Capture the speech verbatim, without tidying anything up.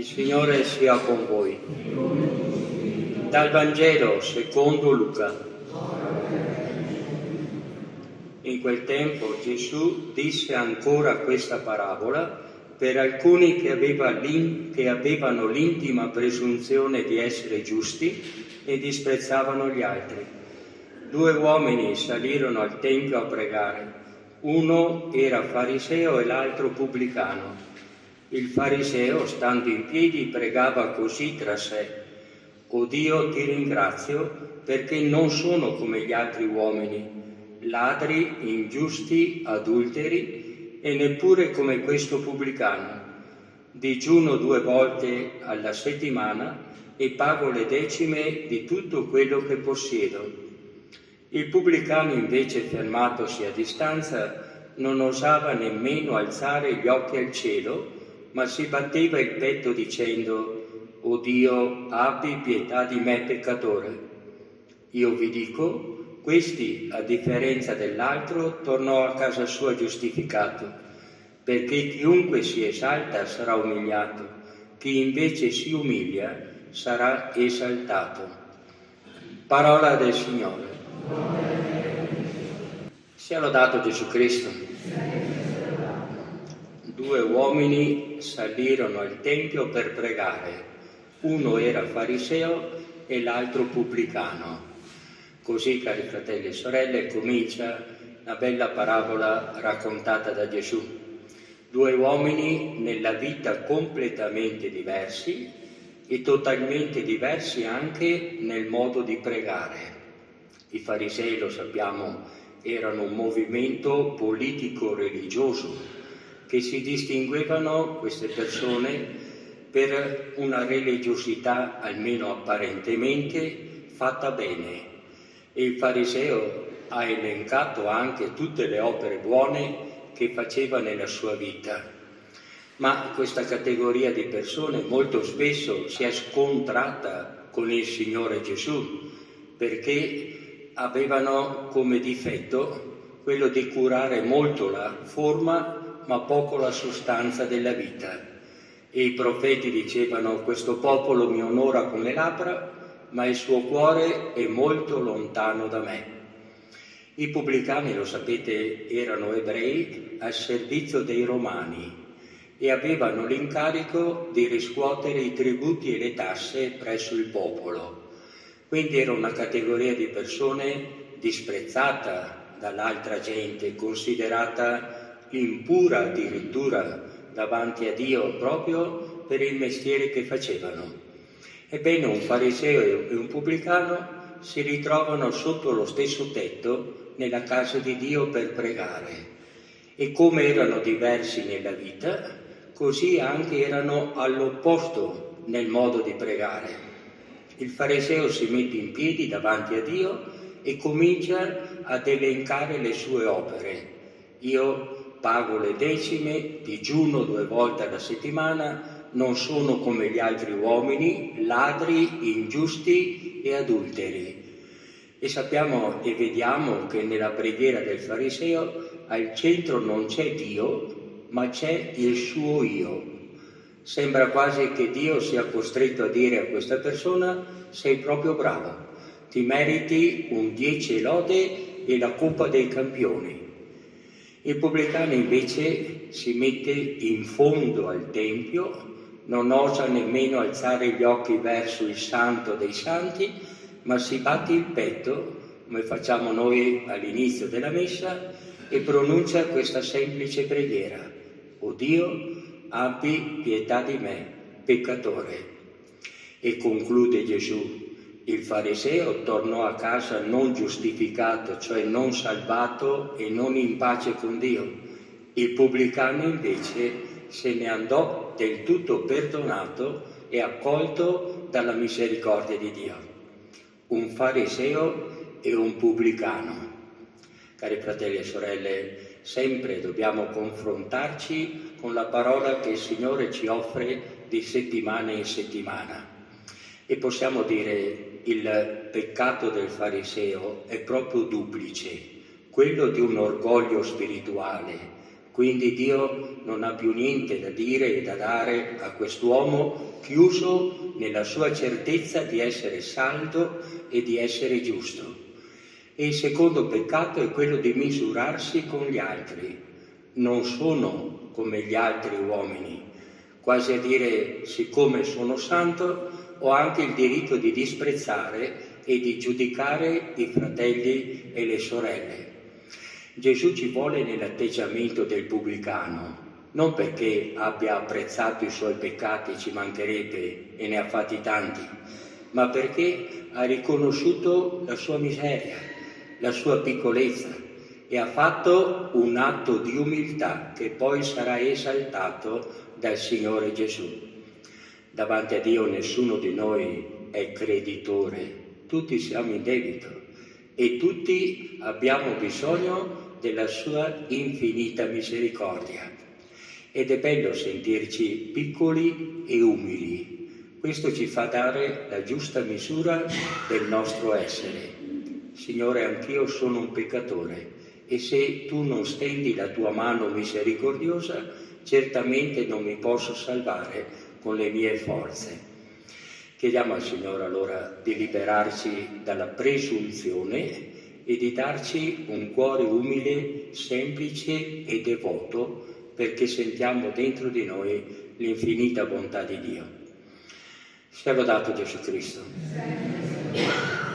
Il Signore sia con voi. Dal Vangelo secondo Luca. In quel tempo Gesù disse ancora questa parabola per alcuni che, aveva che avevano l'intima presunzione di essere giusti e disprezzavano gli altri. Due uomini salirono al Tempio a pregare. Uno era fariseo e l'altro pubblicano. Il fariseo, stando in piedi, pregava così tra sé: «O Dio, ti ringrazio perché non sono come gli altri uomini, ladri, ingiusti, adulteri e neppure come questo pubblicano. Digiuno due volte alla settimana e pago le decime di tutto quello che possiedo». Il pubblicano invece, fermatosi a distanza, non osava nemmeno alzare gli occhi al cielo, ma si batteva il petto dicendo: «O Dio, abbi pietà di me peccatore». Io vi dico, questi, a differenza dell'altro, tornò a casa sua giustificato, perché chiunque si esalta sarà umiliato, chi invece si umilia sarà esaltato. Parola del Signore. Sia lodato Gesù Cristo. Due uomini salirono al Tempio per pregare. Uno era fariseo e l'altro pubblicano. Così, cari fratelli e sorelle, comincia una bella parabola raccontata da Gesù. Due uomini nella vita completamente diversi e totalmente diversi anche nel modo di pregare. I farisei, lo sappiamo, erano un movimento politico-religioso che si distinguevano, queste persone, per una religiosità, almeno apparentemente, fatta bene. E il fariseo ha elencato anche tutte le opere buone che faceva nella sua vita. Ma questa categoria di persone molto spesso si è scontrata con il Signore Gesù, perché avevano come difetto quello di curare molto la forma ma poco la sostanza della vita. E i profeti dicevano: «Questo popolo mi onora con le labbra, ma il suo cuore è molto lontano da me». I pubblicani, lo sapete, erano ebrei al servizio dei romani e avevano l'incarico di riscuotere i tributi e le tasse presso il popolo. Quindi era una categoria di persone disprezzata dall'altra gente, considerata impura addirittura davanti a Dio proprio per il mestiere che facevano. Ebbene, un fariseo e un pubblicano si ritrovano sotto lo stesso tetto nella casa di Dio per pregare. E come erano diversi nella vita, così anche erano all'opposto nel modo di pregare. Il fariseo si mette in piedi davanti a Dio e comincia ad elencare le sue opere. Io pago le decime, digiuno due volte alla settimana, non sono come gli altri uomini, ladri, ingiusti e adulteri. E sappiamo e vediamo che nella preghiera del fariseo al centro non c'è Dio, ma c'è il suo io. Sembra quasi che Dio sia costretto a dire a questa persona: «Sei proprio bravo, ti meriti un dieci lode e la coppa dei campioni». Il pubblicano invece si mette in fondo al Tempio, non osa nemmeno alzare gli occhi verso il Santo dei Santi, ma si batte il petto, come facciamo noi all'inizio della Messa, e pronuncia questa semplice preghiera: «O Dio, abbi pietà di me, peccatore». E conclude Gesù: il fariseo tornò a casa non giustificato, cioè non salvato e non in pace con Dio. Il pubblicano invece se ne andò del tutto perdonato e accolto dalla misericordia di Dio. Un fariseo e un pubblicano. Cari fratelli e sorelle, sempre dobbiamo confrontarci con la parola che il Signore ci offre di settimana in settimana. E possiamo dire: il peccato del fariseo è proprio duplice, quello di un orgoglio spirituale, Quindi Dio non ha più niente da dire e da dare a quest'uomo chiuso nella sua certezza di essere saldo e di essere giusto. E il secondo peccato è quello di misurarsi con gli altri. Non sono come gli altri uomini, quasi a dire, siccome sono santo, ho anche il diritto di disprezzare e di giudicare i fratelli e le sorelle. Gesù ci vuole nell'atteggiamento del pubblicano, non perché abbia apprezzato i suoi peccati, ci mancherebbe, e ne ha fatti tanti, ma perché ha riconosciuto la sua miseria, la sua piccolezza, e ha fatto un atto di umiltà che poi sarà esaltato dal Signore Gesù. Davanti a Dio nessuno di noi è creditore, tutti siamo in debito e tutti abbiamo bisogno della sua infinita misericordia. Ed è bello sentirci piccoli e umili. Questo ci fa dare la giusta misura del nostro essere. Signore, anch'io sono un peccatore e se tu non stendi la tua mano misericordiosa, certamente non mi posso salvare con le mie forze. Chiediamo al Signore allora di liberarci dalla presunzione e di darci un cuore umile, semplice e devoto, perché sentiamo dentro di noi l'infinita bontà di Dio. Sia lodato Gesù Cristo.